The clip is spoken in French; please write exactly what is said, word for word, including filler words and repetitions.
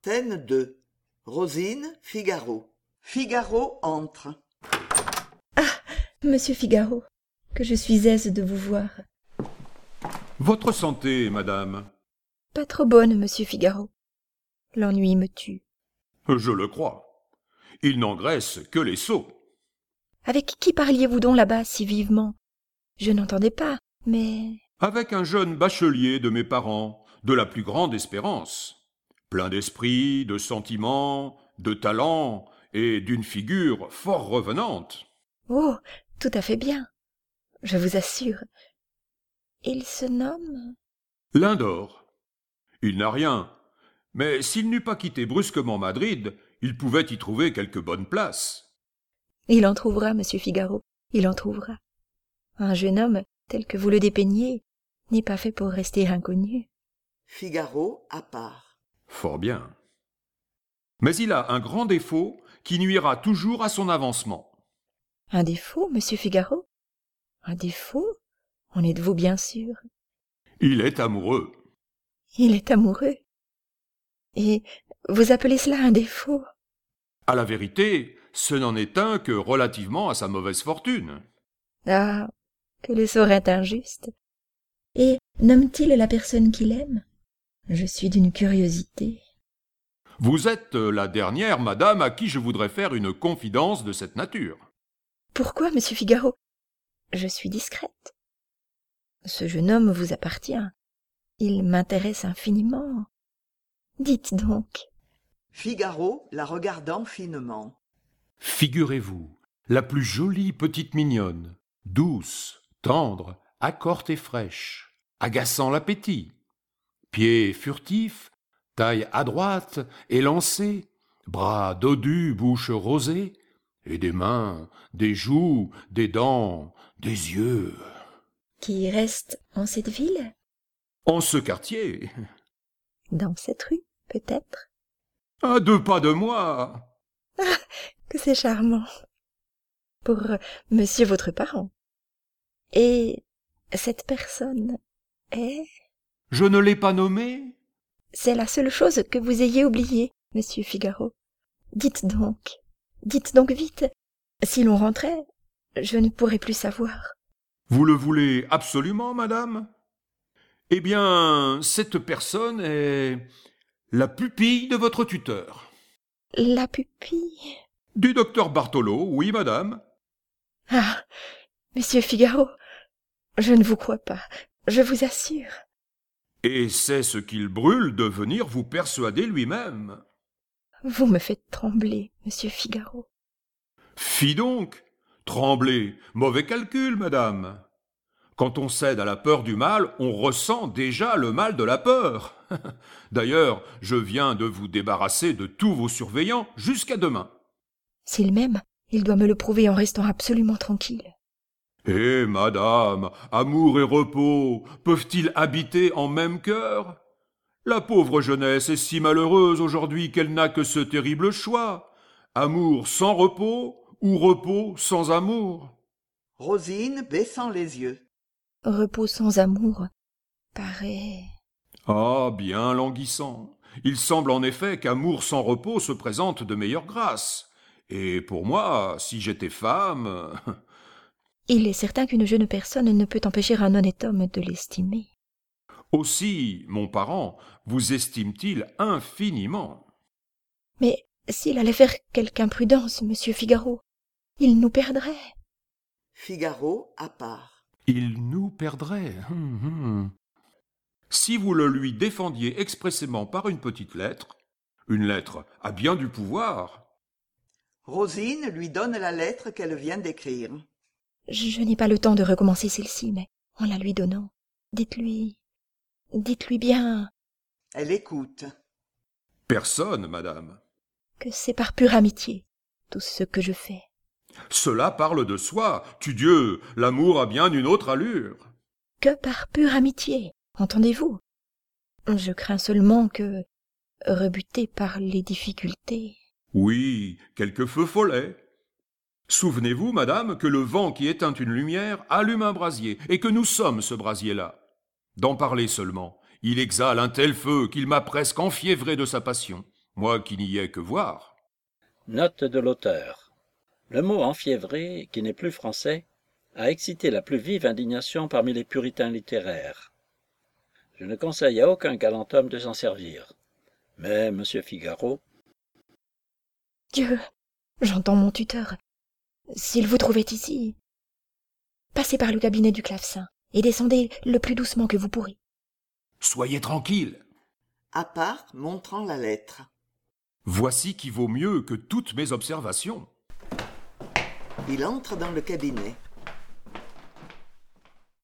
Scène deux. Rosine, Figaro. Figaro entre. Monsieur Figaro, que je suis aise de vous voir. Votre santé, madame. Pas trop bonne, monsieur Figaro. L'ennui me tue. Je le crois. Il n'engraisse que les sots. Avec qui parliez-vous donc là-bas si vivement? Je n'entendais pas, mais... Avec un jeune bachelier de mes parents, de la plus grande espérance. Plein d'esprit, de sentiments, de talent et d'une figure fort revenante. Oh, tout à fait bien, je vous assure. Il se nomme... Lindor. Il n'a rien, mais s'il n'eût pas quitté brusquement Madrid, il pouvait y trouver quelque bonne place. Il en trouvera, monsieur Figaro, il en trouvera. Un jeune homme, tel que vous le dépeignez, n'est pas fait pour rester inconnu. Figaro à part. Fort bien. Mais il a un grand défaut qui nuira toujours à son avancement. Un défaut, monsieur Figaro? Un défaut? En êtes-vous bien sûr? Il est amoureux. Il est amoureux. Et vous appelez cela un défaut? À la vérité, ce n'en est un que relativement à sa mauvaise fortune. Ah, que le sort est injuste. Et nomme-t-il la personne qu'il aime? Je suis d'une curiosité. Vous êtes la dernière, madame, à qui je voudrais faire une confidence de cette nature. Pourquoi, monsieur Figaro? Je suis discrète. Ce jeune homme vous appartient. Il m'intéresse infiniment. Dites donc. Figaro la regardant finement. Figurez-vous, la plus jolie petite mignonne, douce, tendre, accorte et fraîche, agaçant l'appétit. Pieds furtifs, taille adroite, élancée, bras dodus, bouche rosée, et des mains, des joues, des dents, des yeux. Qui reste en cette ville? En ce quartier, Dans cette rue, peut-être? à deux pas de moi. Ah, que c'est charmant. Pour euh, monsieur votre parent. Et cette personne est... Je ne l'ai pas nommé. C'est la seule chose que vous ayez oubliée, monsieur Figaro. Dites donc, dites donc vite. Si l'on rentrait, je ne pourrais plus savoir. Vous le voulez absolument, madame? Eh bien, cette personne est la pupille de votre tuteur. La pupille... Du docteur Bartholo, oui, madame. Ah, monsieur Figaro, je ne vous crois pas, je vous assure. Et c'est ce qu'il brûle de venir vous persuader lui-même. Vous me faites trembler, monsieur Figaro. Fi donc, tremblez, mauvais calcul, madame. Quand on cède à la peur du mal, on ressent déjà le mal de la peur. D'ailleurs, je viens de vous débarrasser de tous vos surveillants jusqu'à demain. S'il m'aime, il doit me le prouver en restant absolument tranquille. Eh, madame, amour et repos peuvent-ils habiter en même cœur? La pauvre jeunesse est si malheureuse aujourd'hui qu'elle n'a que ce terrible choix. Amour sans repos ou repos sans amour. Rosine baissant les yeux. Repos sans amour paraît... Ah, bien languissant. Il semble en effet qu'amour sans repos se présente de meilleure grâce. Et pour moi, si j'étais femme... Il est certain qu'une jeune personne ne peut empêcher un honnête homme de l'estimer. Aussi, mon parent vous estime-t-il infiniment. Mais s'il allait faire quelque imprudence, monsieur Figaro, il nous perdrait. Figaro à part. Il nous perdrait. Hum, hum. Si vous le lui défendiez expressément par une petite lettre, une lettre a bien du pouvoir. Rosine lui donne la lettre qu'elle vient d'écrire. Je n'ai pas le temps de recommencer celle-ci, mais en la lui donnant, dites-lui, dites-lui bien... Elle écoute. Personne, madame. Que c'est par pure amitié, tout ce que je fais. Cela parle de soi. Tudieu, l'amour a bien une autre allure. Que par pure amitié, entendez-vous? Je crains seulement que, rebuté par les difficultés... Oui, quelque feu follet. Souvenez-vous, madame, que le vent qui éteint une lumière allume un brasier, et que nous sommes ce brasier-là. D'en parler seulement, il exhale un tel feu qu'il m'a presque enfiévré de sa passion. moi qui n'y ai que voir. Note de l'auteur. Le mot enfiévré, qui n'est plus français, a excité la plus vive indignation parmi les puritains littéraires. Je ne conseille à aucun galant homme de s'en servir. Mais, monsieur Figaro... Dieu, j'entends mon tuteur. S'il vous trouvait ici, passez par le cabinet du clavecin et descendez le plus doucement que vous pourrez. Soyez tranquille. À part, montrant la lettre. Voici qui vaut mieux que toutes mes observations. Il entre dans le cabinet.